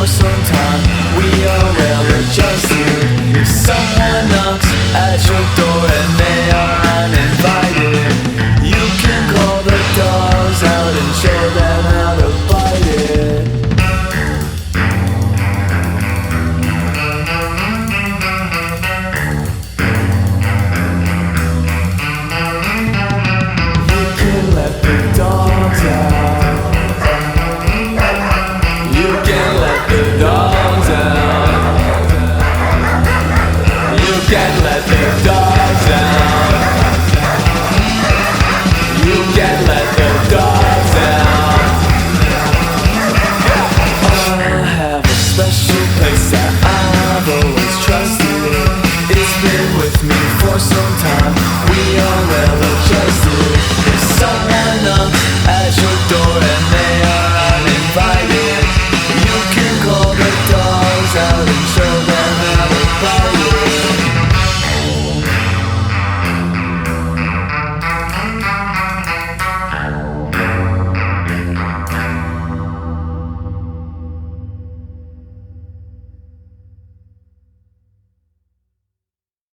for some time. We are well adjusted. If someone knocks at your door and they are uninvited, you can call the dogs out and show them how to bite it. You can let the dogs out. You can let the dogs out. You can let the dogs out. You can let the dogs out. I have a special place that I've always trusted. It's been with me for some time. We are well